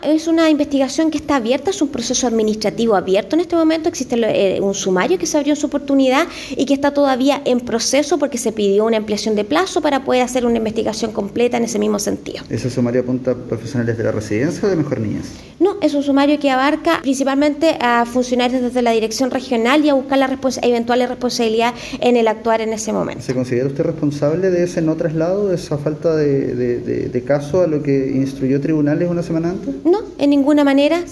Es una investigación que está abierta, es un proceso administrativo abierto en este momento. Existe un sumario que se abrió en su oportunidad y que está todavía en proceso porque se pidió una ampliación de plazo para poder hacer una investigación completa en ese mismo sentido. ¿Ese sumario apunta a profesionales de la residencia o de Mejor Niñez? No, es un sumario que abarca principalmente a funcionarios desde la dirección regional y a buscar la eventual responsabilidad en el actuar en ese momento. ¿Se considera usted responsable de ese no traslado, de esa falta de caso a lo que instruyó tribunales una semana antes? No, en ninguna manera.